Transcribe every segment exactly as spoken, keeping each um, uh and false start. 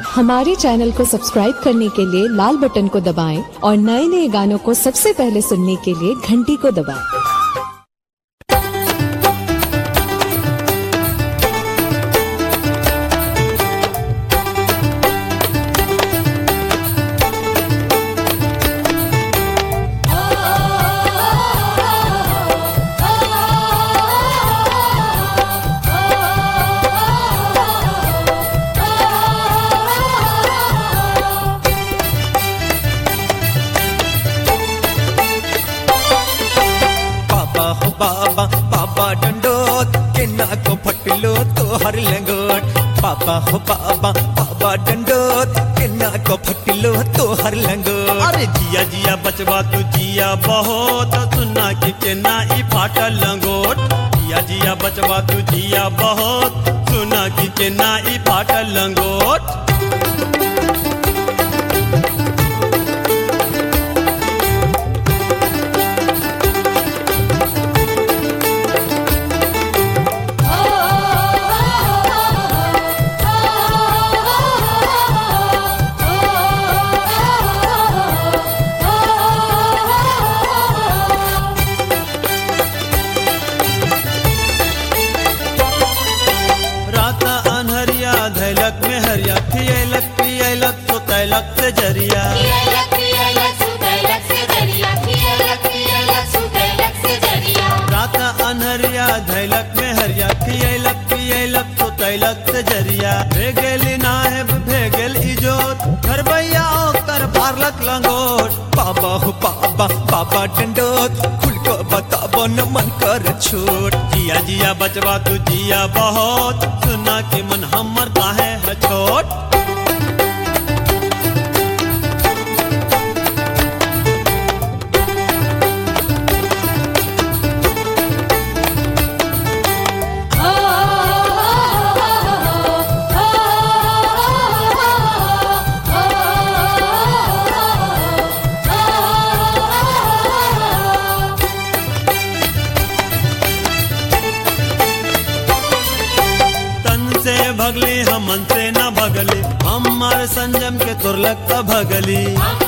हमारे चैनल को सब्सक्राइब करने के लिए लाल बटन को दबाएं और नए नए गानों को सबसे पहले सुनने के लिए घंटी को दबाएं। बाबा बाबा डंडोत के ना को फटलो तो हर लंगोट। बाबा हो बाबा बाबा डंडोत के ना को फटलो तो हर लंगोट। अरे जिया जिया बचवा तू जिया बहुत सुना के के ना ई फाटा लंगोट। जिया जिया बचवा तू जिया बहुत सुना के के ना ई फाटा लंगोट। धैलक में हरिया खियलक पियलक तो तैलक से जरिया। रात अनहरिया धैलक में हरिया खियलक पियलक तो तैलक से जरिया। भेगेली नाहेब भेगेल इजोत घर भैया कर पारलक लंगोट। बाबा हो बाबा बाबा डंडोत खुल को बताबो न मन कर छोट। जिया जिया बचवा तू जिया बहुत सुना के मन हमर काहे है छोट। भगली हमन से न भगली हमारे संजम के तुरलक का भगली।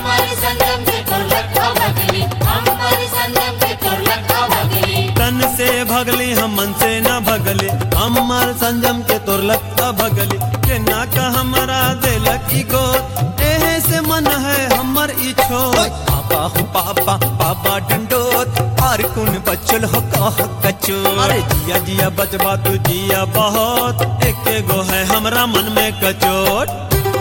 तन से भगली हमन से न भगली हमारे संजम के तुरलक का भगली। के ना का हमारा दिलक ई गोत एहे से मन है हमर ई छोट। बाबा हो बाबा बाबा डंडोत आर कुन बचल हो कह कचोट। अरे जिया जिया बचवा तू जिया बहुत एक गो है हमरा मन में कचोट।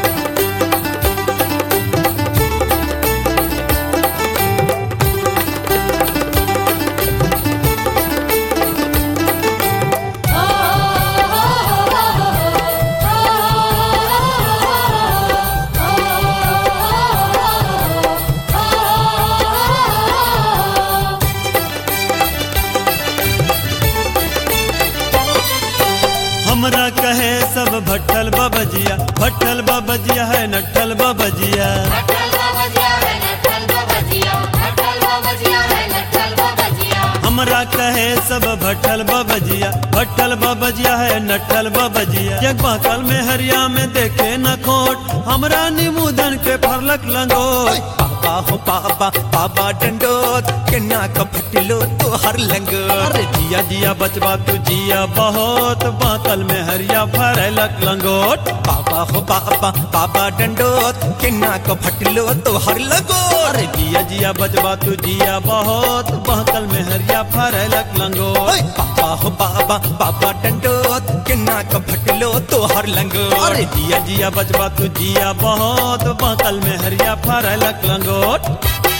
हमरा कहे सब भट्ठल बबजिया भट्ठल बबजिया है नट्ठल बबजिया। हमरा कहे सब भट्ठल बबजिया भट्ठल बबजिया है नट्ठल बबजिया। जग बहकल में हरिया में देखे न खोट हमरा निमुदन के फरलक लंगोट। बाबा हो बाबा बाबा डंडोत के ना का फटलो तो हर लंगोट। अरे जिया जिया बचवा तू जिया बहुत बातल में हरिया फरलक लंगोट। बाबा हो बाबा बाबा डंडोत के ना का फटलो तो हर लंगोट। अरे जिया जिया बचवा तू जिया बहुत बातल में हरिया फरलक लंगोट। बाबा हो बाबा बाबा डंडोत के ना का फटलो तो हर लंगोट। अरे जिया जिया बचवा तू जिया बहुत बातल में हरिया फरलक लंगोट।